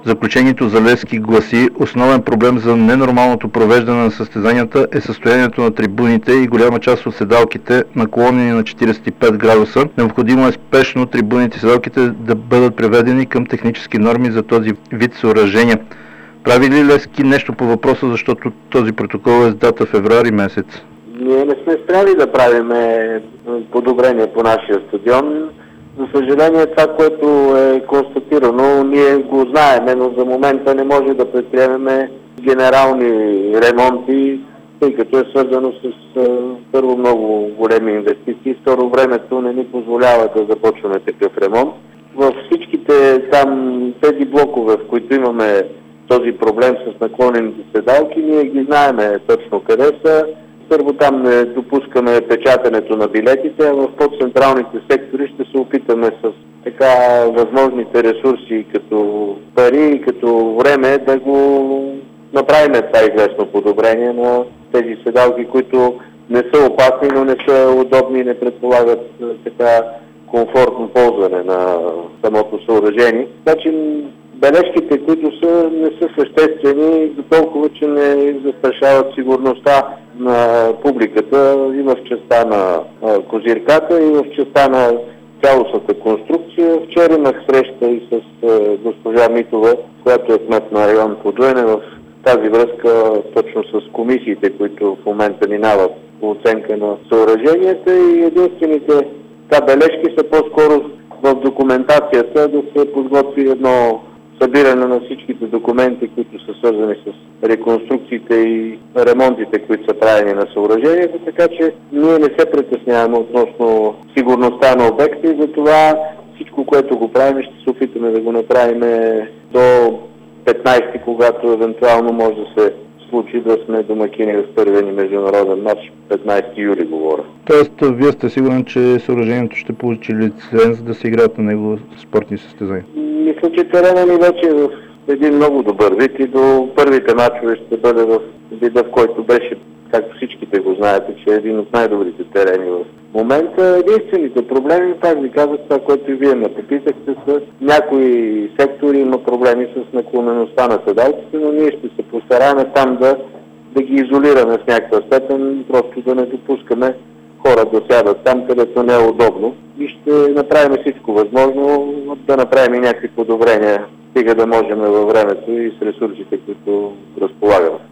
Заключението за Левски гласи: основен проблем за ненормалното провеждане на състезанията е състоянието на трибуните и голяма част от седалките, наклонени на 45 градуса. Необходимо е спешно трибуните и седалките да бъдат приведени към технически норми за този вид съоръжения. Прави ли Левски нещо по въпроса, защото този протокол е с дата февруари месец? Ние не сме спряли да правим подобрения по нашия стадион. За съжаление, това, което е констатирано, ние го знаем, но за момента не може да предприемем генерални ремонти, тъй като е свързано с първо много големи инвестиции, второ времето не ни позволява да започваме такъв ремонт. Във всичките там тези блокове, в които имаме този проблем с наклонените седалки, ние ги знаеме точно къде са. Първо там не допускаме печатането на билетите, а в по-централните сектори ще се опитаме с така възможните ресурси като пари и като време да го направим това известно подобрение на тези седалки, които не са опасни, но не са удобни и не предполагат така комфортно ползване на самото съоръжение. Значи бележките, които са, не са съществени до толкова, че не застрашават сигурността на публиката и в частта на козирката, и в частта на цялостната конструкция. Вчера имах среща и с госпожа Митова, която е кмет на район Подуене, в тази връзка точно с комисиите, които в момента минават по оценка на съоръженията, и единствените бележки са по-скоро в документацията да се подготви едно събиране на всичките документи, които са свързани с реконструкциите и ремонтите, които са правени на съоръжението, така че ние не се притесняваме относно сигурността на обекта и затова всичко, което го правим, ще се опитаме да го направим до 15-ти, когато евентуално може да се случи да сме домакини в първия ни международен матч, 15 юли говоря. Тоест, вие сте сигурен, че съоръжението ще получи лиценз да се играят на него спортни състезания? Мисля, че терена ни вече е в един много добър вид и до първите мачове ще бъде в вида, в който беше, както всичките го знаете, че е един от най-добрите терени в момента. Единствените проблеми, пак ви казах, това, което и вие ме попитахте, са някои сектори има проблеми с наклонеността на седалките, но ние ще се постараем там да ги изолираме в някаква степен, просто да не допускаме хора да сядат там, където не е удобно, и ще направим всичко възможно да направим и някакви подобрения, стига да можем във времето и с ресурсите, които разполагаме.